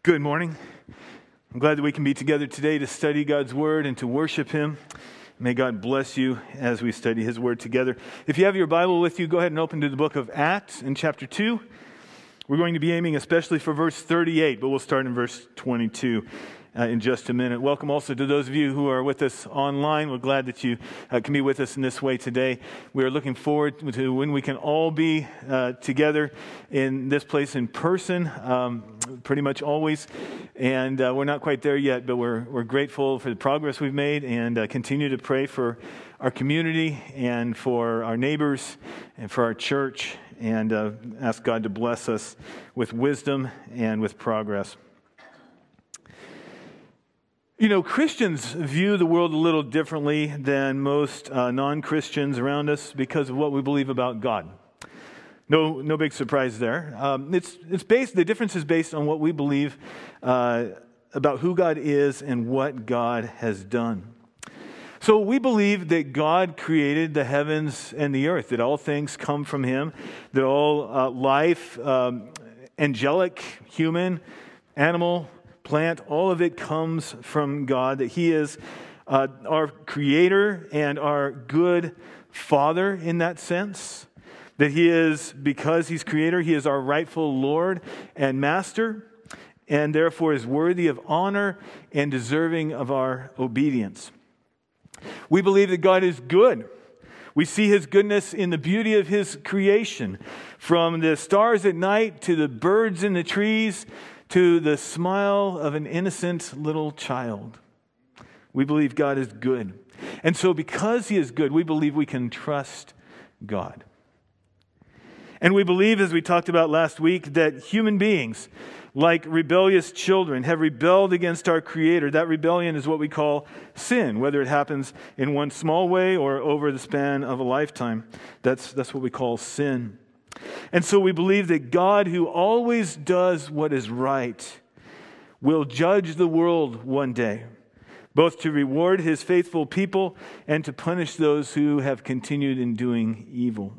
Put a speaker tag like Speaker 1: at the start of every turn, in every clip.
Speaker 1: Good morning. I'm glad that we can be together today to study God's Word and to worship Him. May God bless you as we study His Word together. If you have your Bible with you, go ahead and open to the book of Acts in chapter 2. We're going to be aiming especially for verse 38, but we'll start in verse 22 in just a minute. Welcome also to those of you who are with us online. We're glad that you can be with us in this way today. We are looking forward to when we can all be together in this place in person, pretty much always. And we're not quite there yet, but we're grateful for the progress we've made and continue to pray for our community and for our neighbors and for our church and ask God to bless us with wisdom and with progress. You know, Christians view the world a little differently than most non-Christians around us because of what we believe about God. No big surprise there. The difference is based on what we believe about who God is and what God has done. So we believe that God created the heavens and the earth, that all things come from Him, that all life, angelic, human, animal, plant, all of it comes from God, that He is our creator and our good Father in that sense, that He is, because He's creator, He is our rightful Lord and Master, and therefore is worthy of honor and deserving of our obedience. We believe that God is good. We see His goodness in the beauty of His creation, from the stars at night to the birds in the trees, to the smile of an innocent little child. We believe God is good. And so because He is good, we believe we can trust God. And we believe, as we talked about last week, that human beings, like rebellious children, have rebelled against our Creator. That rebellion is what we call sin, whether it happens in one small way or over the span of a lifetime. That's what we call sin. And so we believe that God, who always does what is right, will judge the world one day, both to reward His faithful people and to punish those who have continued in doing evil.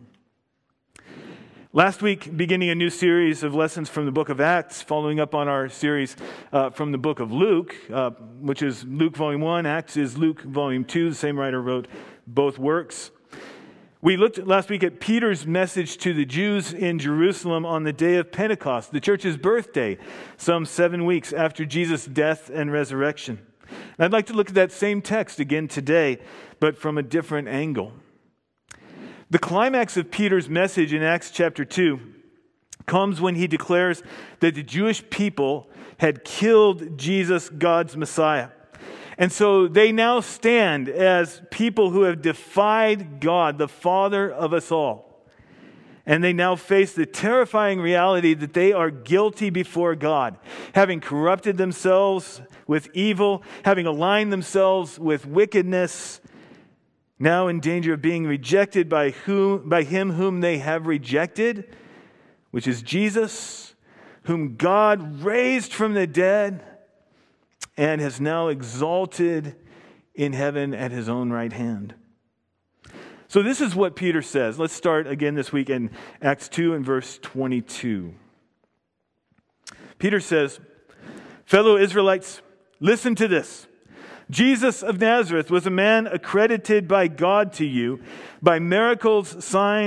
Speaker 1: Last week, beginning a new series of lessons from the book of Acts, following up on our series from the book of Luke, which is Luke Volume 1, Acts is Luke Volume 2. The same writer wrote both works. We looked last week at Peter's message to the Jews in Jerusalem on the day of Pentecost, the church's birthday, some 7 weeks after Jesus' death and resurrection. And I'd like to look at that same text again today, but from a different angle. The climax of Peter's message in Acts chapter 2 comes when he declares that the Jewish people had killed Jesus, God's Messiah. And so they now stand as people who have defied God, the Father of us all. And they now face the terrifying reality that they are guilty before God, having corrupted themselves with evil, having aligned themselves with wickedness, now in danger of being rejected by Him whom they have rejected, which is Jesus, whom God raised from the dead and has now exalted in heaven at His own right hand. So this is what Peter says. Let's start again this week in Acts 2 and verse 22. Peter says, "Fellow Israelites, listen to this. Jesus of Nazareth was a man accredited by God to you by miracles,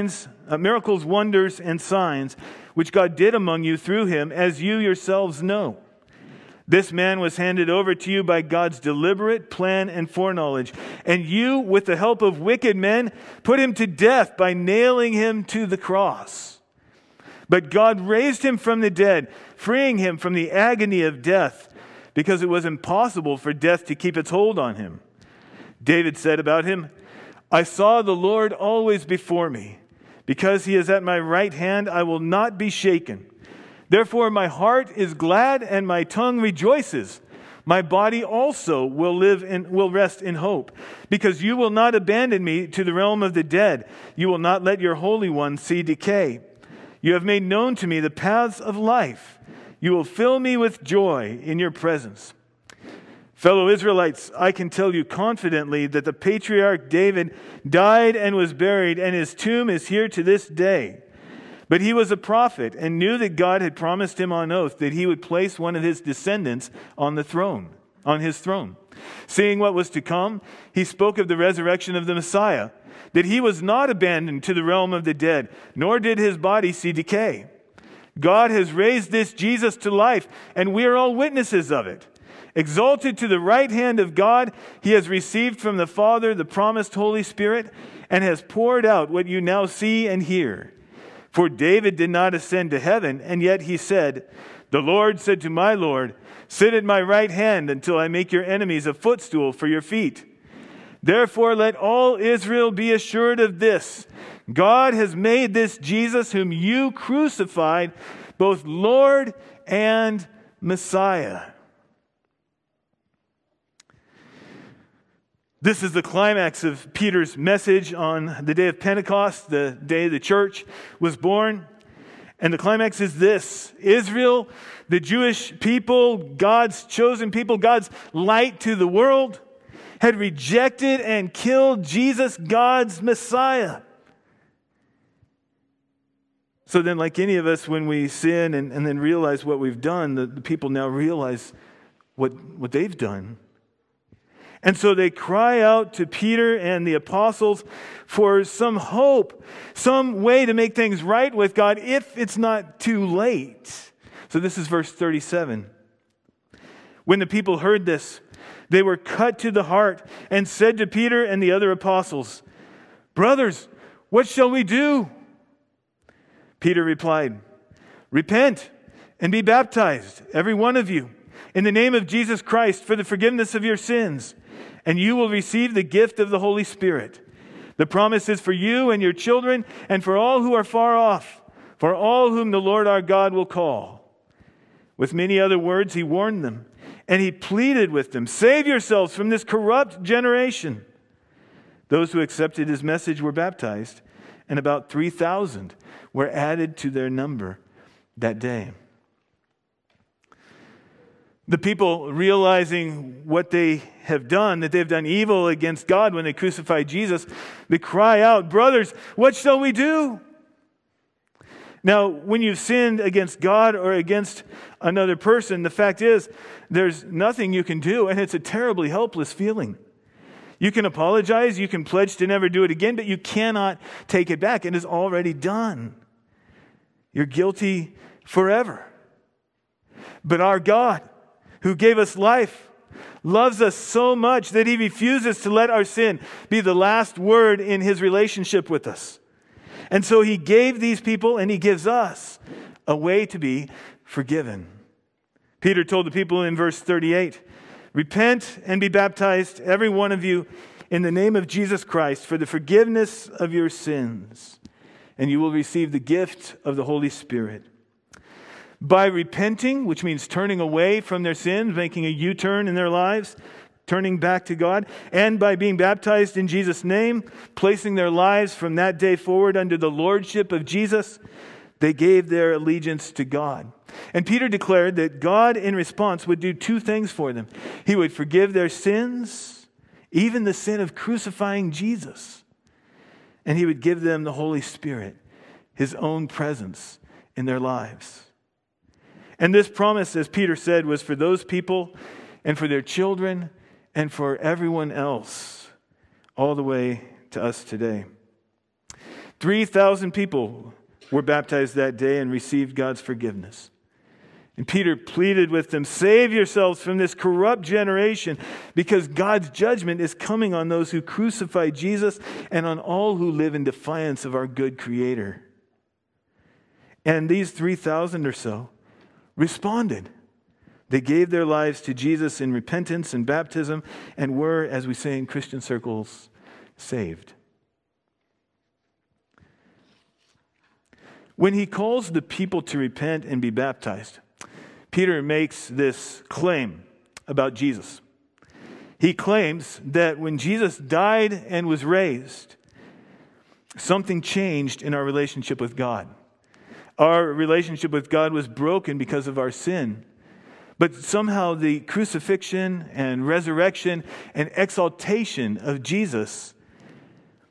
Speaker 1: wonders, and signs, which God did among you through Him, as you yourselves know. This man was handed over to you by God's deliberate plan and foreknowledge, and you, with the help of wicked men, put Him to death by nailing Him to the cross. But God raised Him from the dead, freeing Him from the agony of death, because it was impossible for death to keep its hold on Him. David said about Him, 'I saw the Lord always before me. Because He is at my right hand, I will not be shaken. Therefore my heart is glad and my tongue rejoices. My body also will rest in hope, because you will not abandon me to the realm of the dead. You will not let your Holy One see decay. You have made known to me the paths of life. You will fill me with joy in your presence.' Fellow Israelites, I can tell you confidently that the patriarch David died and was buried, and his tomb is here to this day. But he was a prophet and knew that God had promised him on oath that he would place one of his descendants on his throne. Seeing what was to come, he spoke of the resurrection of the Messiah, that he was not abandoned to the realm of the dead, nor did his body see decay. God has raised this Jesus to life, and we are all witnesses of it. Exalted to the right hand of God, he has received from the Father the promised Holy Spirit, and has poured out what you now see and hear. For David did not ascend to heaven, and yet he said, "The Lord said to my Lord, sit at my right hand until I make your enemies a footstool for your feet." Therefore let all Israel be assured of this: God has made this Jesus whom you crucified both Lord and Messiah. This is the climax of Peter's message on the day of Pentecost, the day the church was born. And the climax is this: Israel, the Jewish people, God's chosen people, God's light to the world, had rejected and killed Jesus, God's Messiah. So then, like any of us, when we sin and then realize what we've done, the people now realize what they've done. And so they cry out to Peter and the apostles for some hope, some way to make things right with God if it's not too late. So this is verse 37. When the people heard this, they were cut to the heart and said to Peter and the other apostles, "Brothers, what shall we do?" Peter replied, "Repent and be baptized, every one of you, in the name of Jesus Christ for the forgiveness of your sins, and you will receive the gift of the Holy Spirit. The promise is for you and your children and for all who are far off, for all whom the Lord our God will call." With many other words, he warned them, and he pleaded with them, "Save yourselves from this corrupt generation." Those who accepted his message were baptized, and about 3,000 were added to their number that day. The people, realizing what they have done, that they've done evil against God when they crucified Jesus, they cry out, "Brothers, what shall we do?" Now, when you've sinned against God or against another person, the fact is, there's nothing you can do, and it's a terribly helpless feeling. You can apologize, you can pledge to never do it again, but you cannot take it back. It is already done. You're guilty forever. But our God, who gave us life, loves us so much that he refuses to let our sin be the last word in his relationship with us. And so he gave these people, and he gives us, a way to be forgiven. Peter told the people in verse 38, "Repent and be baptized, every one of you, in the name of Jesus Christ for the forgiveness of your sins, and you will receive the gift of the Holy Spirit." By repenting, which means turning away from their sins, making a U-turn in their lives, turning back to God, and by being baptized in Jesus' name, placing their lives from that day forward under the lordship of Jesus, they gave their allegiance to God. And Peter declared that God, in response, would do two things for them. He would forgive their sins, even the sin of crucifying Jesus, and he would give them the Holy Spirit, his own presence in their lives. And this promise, as Peter said, was for those people and for their children and for everyone else, all the way to us today. 3,000 people were baptized that day and received God's forgiveness. And Peter pleaded with them, "Save yourselves from this corrupt generation, because God's judgment is coming on those who crucify Jesus and on all who live in defiance of our good Creator." And these 3,000 or so responded. They gave their lives to Jesus in repentance and baptism and were, as we say in Christian circles, saved. When he calls the people to repent and be baptized, Peter makes this claim about Jesus. He claims that when Jesus died and was raised, something changed in our relationship with God. Our relationship with God was broken because of our sin. But somehow the crucifixion and resurrection and exaltation of Jesus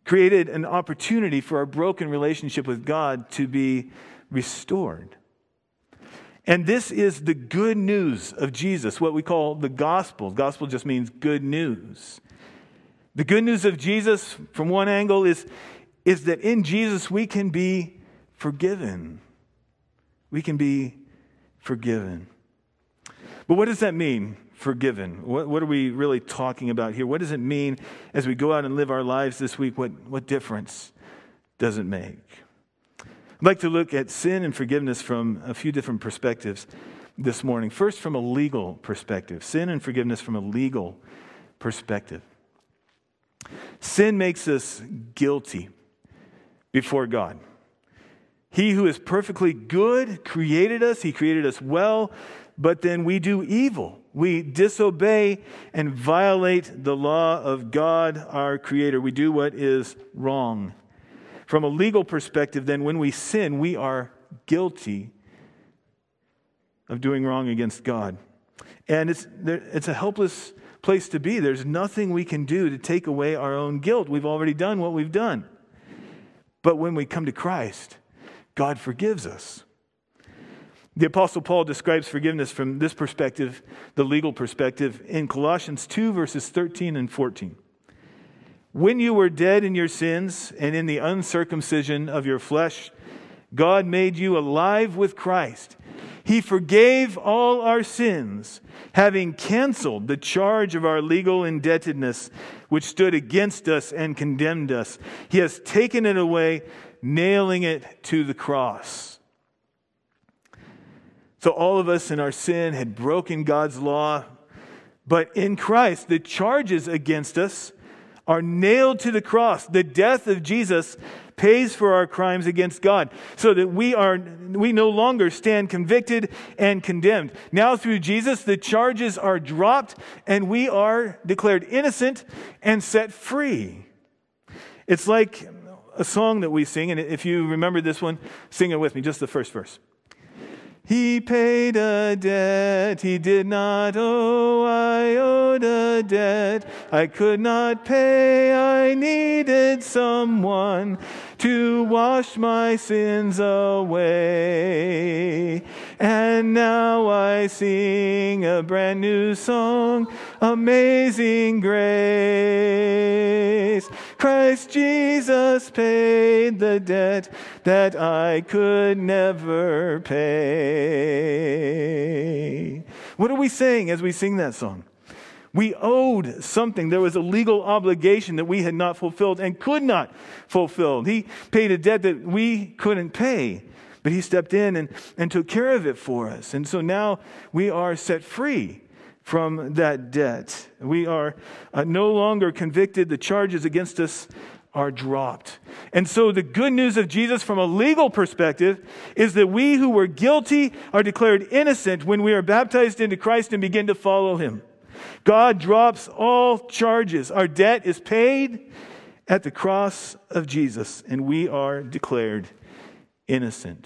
Speaker 1: created an opportunity for our broken relationship with God to be restored. And this is the good news of Jesus, what we call the gospel. Gospel just means good news. The good news of Jesus, from one angle, is that in Jesus we can be forgiven. We can be forgiven. But what does that mean, forgiven? What are we really talking about here? What does it mean as we go out and live our lives this week? What difference does it make? I'd like to look at sin and forgiveness from a few different perspectives this morning. First, from a legal perspective. Sin and forgiveness from a legal perspective. Sin makes us guilty before God. He who is perfectly good created us. He created us well, but then we do evil. We disobey and violate the law of God, our Creator. We do what is wrong. From a legal perspective, then, when we sin, we are guilty of doing wrong against God. And it's a helpless place to be. There's nothing we can do to take away our own guilt. We've already done what we've done. But when we come to Christ, God forgives us. The Apostle Paul describes forgiveness from this perspective, the legal perspective, in Colossians 2, verses 13 and 14. When you were dead in your sins and in the uncircumcision of your flesh, God made you alive with Christ. He forgave all our sins, having canceled the charge of our legal indebtedness, which stood against us and condemned us. He has taken it away, nailing it to the cross. So all of us in our sin had broken God's law, but in Christ, the charges against us are nailed to the cross. The death of Jesus pays for our crimes against God, so that we no longer stand convicted and condemned. Now through Jesus, the charges are dropped and we are declared innocent and set free. It's like a song that we sing, and if you remember this one, sing it with me, just the first verse. He paid a debt he did not owe. I owed a debt I could not pay. I needed someone to wash my sins away. And now I sing a brand new song, Amazing Grace. Christ Jesus paid the debt that I could never pay. What are we saying as we sing that song? We owed something. There was a legal obligation that we had not fulfilled and could not fulfill. He paid a debt that we couldn't pay, but He stepped in and took care of it for us. And so now we are set free from that debt. We are no longer convicted. The charges against us are dropped. And so the good news of Jesus from a legal perspective is that we who were guilty are declared innocent when we are baptized into Christ and begin to follow Him. God drops all charges. Our debt is paid at the cross of Jesus, and we are declared innocent.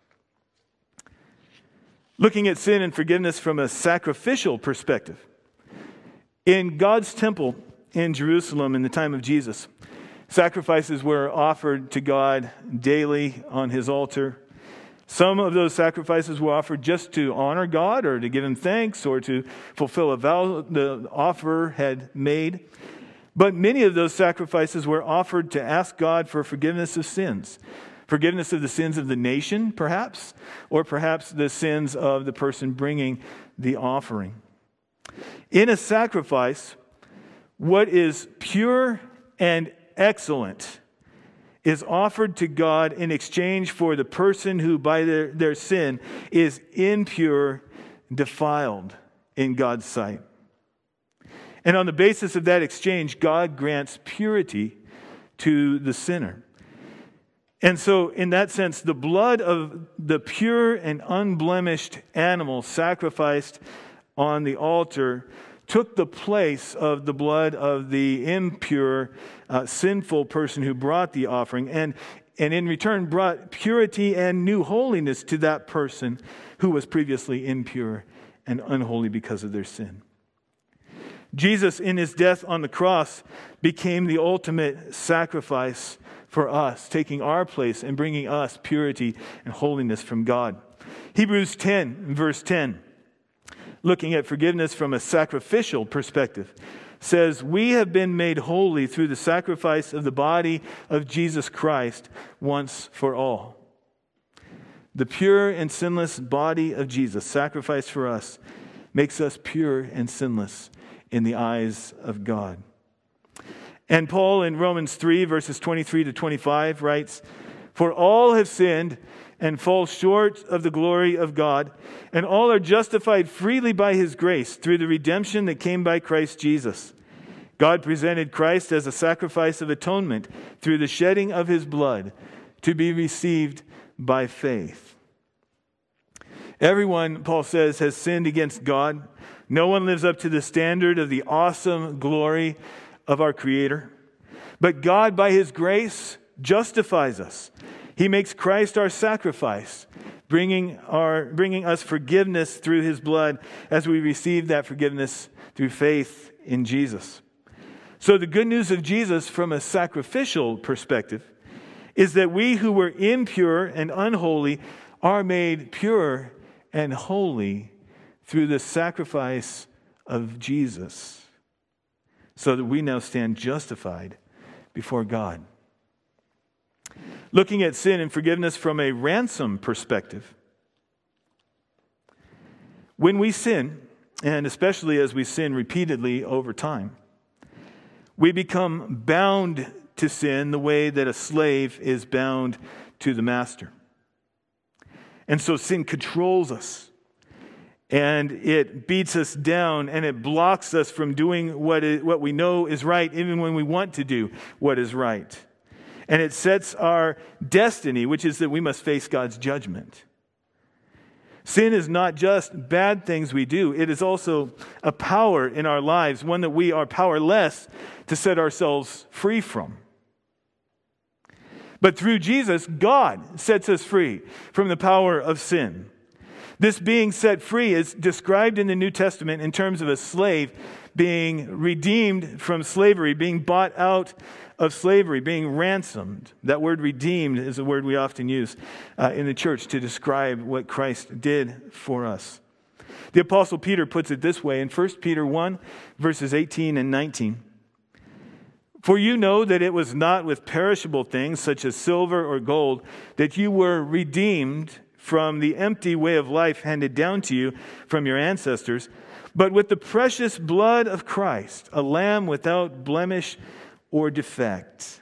Speaker 1: Looking at sin and forgiveness from a sacrificial perspective. In God's temple in Jerusalem in the time of Jesus, sacrifices were offered to God daily on His altar. Some of those sacrifices were offered just to honor God or to give Him thanks or to fulfill a vow the offerer had made. But many of those sacrifices were offered to ask God for forgiveness of sins. Forgiveness of the sins of the nation, perhaps, or perhaps the sins of the person bringing the offering. In a sacrifice, what is pure and excellent is offered to God in exchange for the person who by their sin is impure, defiled in God's sight. And on the basis of that exchange, God grants purity to the sinner. And so in that sense, the blood of the pure and unblemished animal sacrificed on the altar took the place of the blood of the impure, sinful person who brought the offering, and in return brought purity and new holiness to that person who was previously impure and unholy because of their sin. Jesus, in his death on the cross, became the ultimate sacrifice for us, taking our place and bringing us purity and holiness from God. Hebrews 10, verse 10, looking at forgiveness from a sacrificial perspective, says, "We have been made holy through the sacrifice of the body of Jesus Christ once for all." The pure and sinless body of Jesus, sacrificed for us, makes us pure and sinless in the eyes of God. And Paul in Romans 3, verses 23 to 25 writes, "For all have sinned and fall short of the glory of God, and all are justified freely by his grace through the redemption that came by Christ Jesus. God presented Christ as a sacrifice of atonement through the shedding of his blood to be received by faith." Everyone, Paul says, has sinned against God. No one lives up to the standard of the awesome glory of our Creator. But God, by his grace, justifies us. He makes Christ our sacrifice, bringing us forgiveness through his blood as we receive that forgiveness through faith in Jesus. So the good news of Jesus from a sacrificial perspective is that we who were impure and unholy are made pure and holy through the sacrifice of Jesus, so that we now stand justified before God. Looking at sin and forgiveness from a ransom perspective, when we sin, and especially as we sin repeatedly over time, we become bound to sin the way that a slave is bound to the master. And so sin controls us, and it beats us down, and it blocks us from doing what we know is right, even when we want to do what is right. And it sets our destiny, which is that we must face God's judgment. Sin is not just bad things we do. It is also a power in our lives, one that we are powerless to set ourselves free from. But through Jesus, God sets us free from the power of sin. This being set free is described in the New Testament in terms of a slave being redeemed from slavery, being bought out of slavery, being ransomed. That word redeemed is a word we often use in the church to describe what Christ did for us. The Apostle Peter puts it this way in 1 Peter 1, verses 18 and 19. "For you know that it was not with perishable things such as silver or gold that you were redeemed from the empty way of life handed down to you from your ancestors, but with the precious blood of Christ, a lamb without blemish or defect."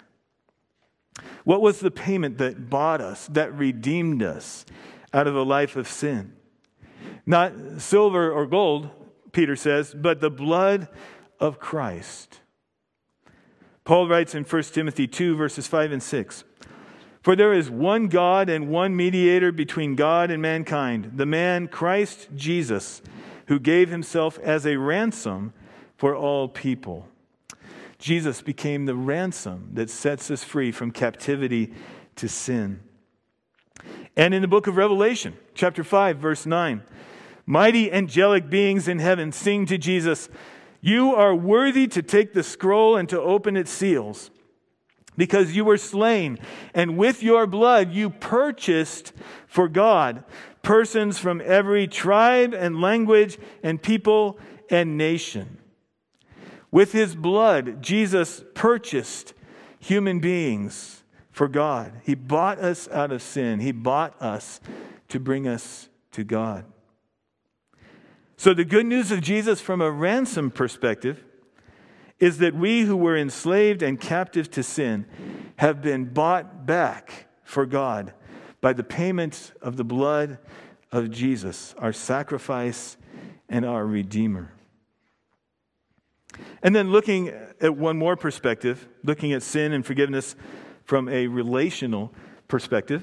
Speaker 1: What was the payment that bought us, that redeemed us out of a life of sin? Not silver or gold, Peter says, but the blood of Christ. Paul writes in 1 Timothy 2, verses 5 and 6, "For there is one God and one mediator between God and mankind, the man Christ Jesus, who gave himself as a ransom for all people." Jesus became the ransom that sets us free from captivity to sin. And in the book of Revelation, chapter 5, verse 9, "Mighty angelic beings in heaven sing to Jesus, 'You are worthy to take the scroll and to open its seals, because you were slain, and with your blood you purchased for God persons from every tribe and language and people and nation.'" With his blood, Jesus purchased human beings for God. He bought us out of sin. He bought us to bring us to God. So the good news of Jesus from a ransom perspective is that we who were enslaved and captive to sin have been bought back for God by the payment of the blood of Jesus, our sacrifice and our Redeemer. And then looking at one more perspective, looking at sin and forgiveness from a relational perspective.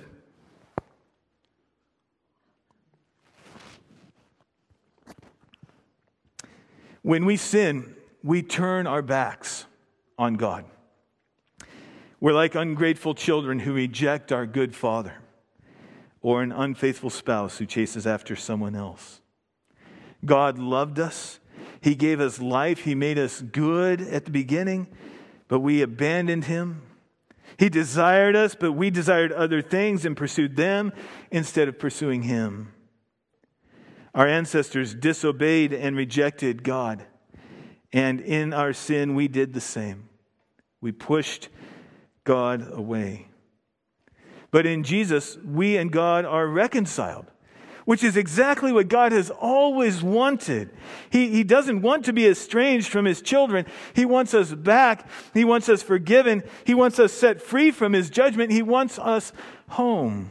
Speaker 1: When we sin, we turn our backs on God. We're like ungrateful children who reject our good Father, or an unfaithful spouse who chases after someone else. God loved us He gave us life. He made us good at the beginning, but we abandoned him. He desired us, but we desired other things and pursued them instead of pursuing him. Our ancestors disobeyed and rejected God. And in our sin, we did the same. We pushed God away. But in Jesus, we and God are reconciled, which is exactly what God has always wanted. He doesn't want to be estranged from his children. He wants us back. He wants us forgiven. He wants us set free from his judgment. He wants us home.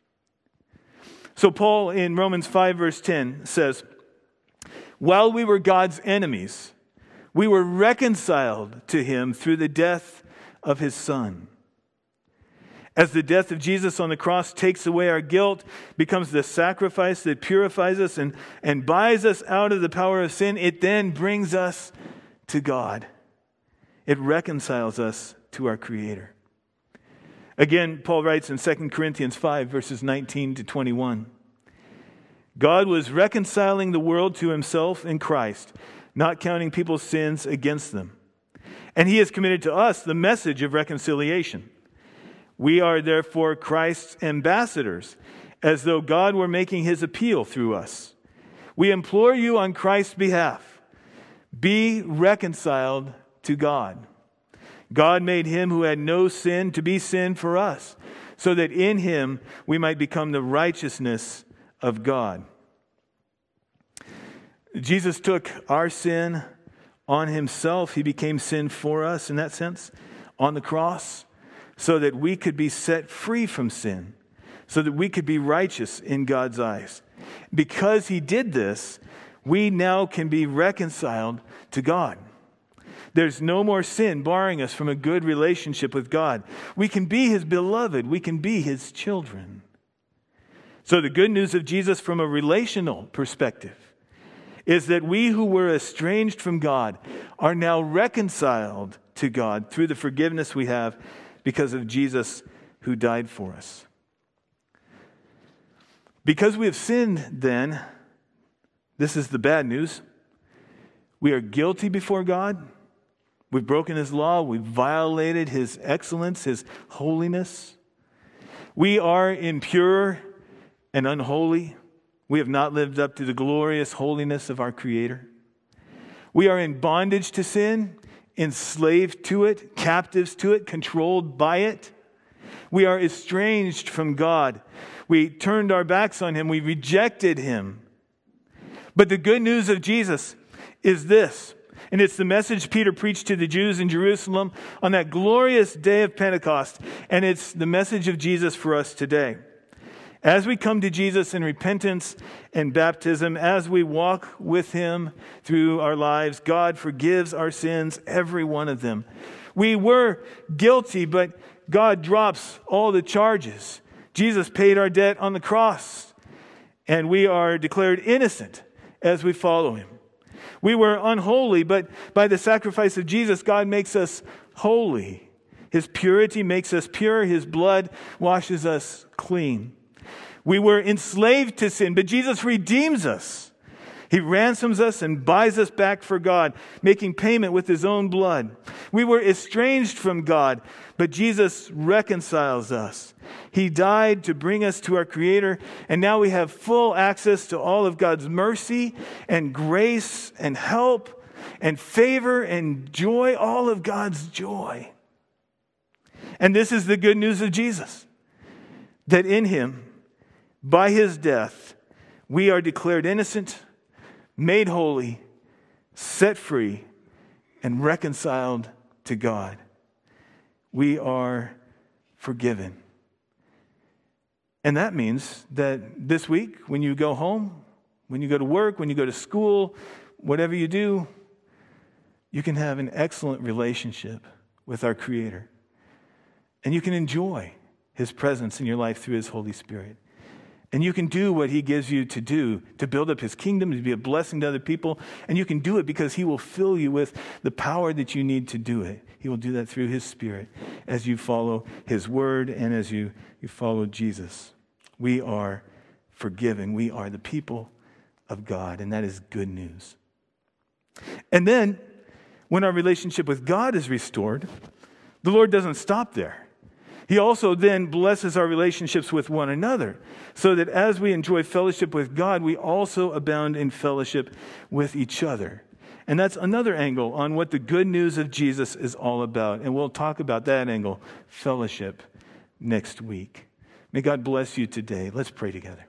Speaker 1: So Paul in Romans 5 verse 10 says, while we were God's enemies, we were reconciled to him through the death of his Son. As the death of Jesus on the cross takes away our guilt, becomes the sacrifice that purifies us and buys us out of the power of sin, it then brings us to God. It reconciles us to our Creator. Again, Paul writes in 2 Corinthians 5, verses 19 to 21. God was reconciling the world to himself in Christ, not counting people's sins against them. And he has committed to us the message of reconciliation. We are therefore Christ's ambassadors, as though God were making his appeal through us. We implore you on Christ's behalf, be reconciled to God. God made him who had no sin to be sin for us, so that in him we might become the righteousness of God. Jesus took our sin on himself. He became sin for us in that sense on the cross, so that we could be set free from sin, so that we could be righteous in God's eyes. Because he did this, we now can be reconciled to God. There's no more sin barring us from a good relationship with God. We can be his beloved. We can be his children. So the good news of Jesus from a relational perspective is that we who were estranged from God are now reconciled to God through the forgiveness we have because of Jesus who died for us. Because we have sinned, then, this is the bad news. We are guilty before God. We've broken his law. We've violated his excellence, his holiness. We are impure and unholy. We have not lived up to the glorious holiness of our Creator. We are in bondage to sin, enslaved to it, captives to it, controlled by it. We are estranged from God. We turned our backs on him. We rejected him. But the good news of Jesus is this, and it's the message Peter preached to the Jews in Jerusalem on that glorious day of Pentecost, and it's the message of Jesus for us today. As we come to Jesus in repentance and baptism, as we walk with him through our lives, God forgives our sins, every one of them. We were guilty, but God drops all the charges. Jesus paid our debt on the cross, and we are declared innocent as we follow him. We were unholy, but by the sacrifice of Jesus, God makes us holy. His purity makes us pure. His blood washes us clean. We were enslaved to sin, but Jesus redeems us. He ransoms us and buys us back for God, making payment with his own blood. We were estranged from God, but Jesus reconciles us. He died to bring us to our Creator, and now we have full access to all of God's mercy and grace and help and favor and joy, all of God's joy. And this is the good news of Jesus, that in him, by his death, we are declared innocent, made holy, set free, and reconciled to God. We are forgiven. And that means that this week, when you go home, when you go to work, when you go to school, whatever you do, you can have an excellent relationship with our Creator. And you can enjoy his presence in your life through his Holy Spirit. And you can do what he gives you to do, to build up his kingdom, to be a blessing to other people. And you can do it because he will fill you with the power that you need to do it. He will do that through his Spirit as you follow his word and as you follow Jesus. We are forgiven. We are the people of God, and that is good news. And then, when our relationship with God is restored, the Lord doesn't stop there. He also then blesses our relationships with one another, so that as we enjoy fellowship with God, we also abound in fellowship with each other. And that's another angle on what the good news of Jesus is all about. And we'll talk about that angle, fellowship, next week. May God bless you today. Let's pray together.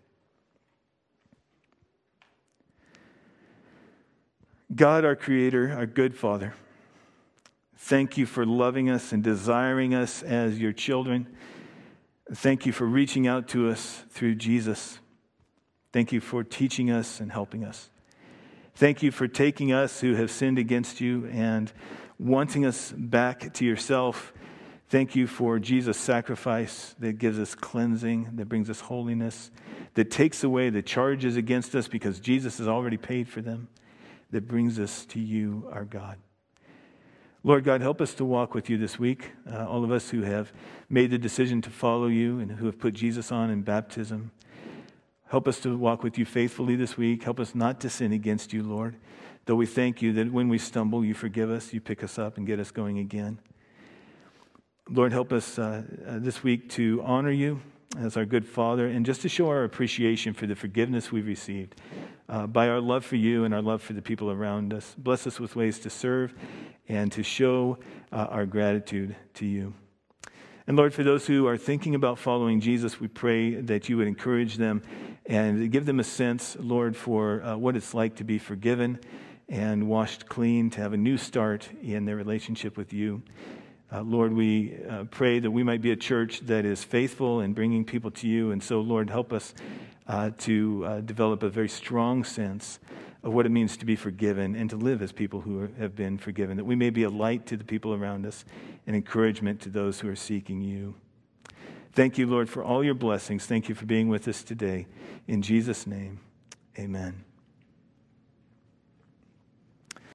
Speaker 1: God, our Creator, our good Father, thank you for loving us and desiring us as your children. Thank you for reaching out to us through Jesus. Thank you for teaching us and helping us. Thank you for taking us who have sinned against you and wanting us back to yourself. Thank you for Jesus' sacrifice that gives us cleansing, that brings us holiness, that takes away the charges against us because Jesus has already paid for them, that brings us to you, our God. Lord God, help us to walk with you this week. All of us who have made the decision to follow you and who have put Jesus on in baptism. Help us to walk with you faithfully this week. Help us not to sin against you, Lord. Though we thank you that when we stumble, you forgive us, you pick us up and get us going again. Lord, help us this week to honor you as our good Father and just to show our appreciation for the forgiveness we've received by our love for you and our love for the people around us. Bless us with ways to serve and to show our gratitude to you. And Lord, for those who are thinking about following Jesus, we pray that you would encourage them and give them a sense, Lord, for what it's like to be forgiven and washed clean, to have a new start in their relationship with you. Lord, we pray that we might be a church that is faithful in bringing people to you. And so, Lord, help us to develop a very strong sense of what it means to be forgiven and to live as people who have been forgiven, that we may be a light to the people around us and encouragement to those who are seeking you. Thank you, Lord, for all your blessings. Thank you for being with us today. In Jesus' name, amen.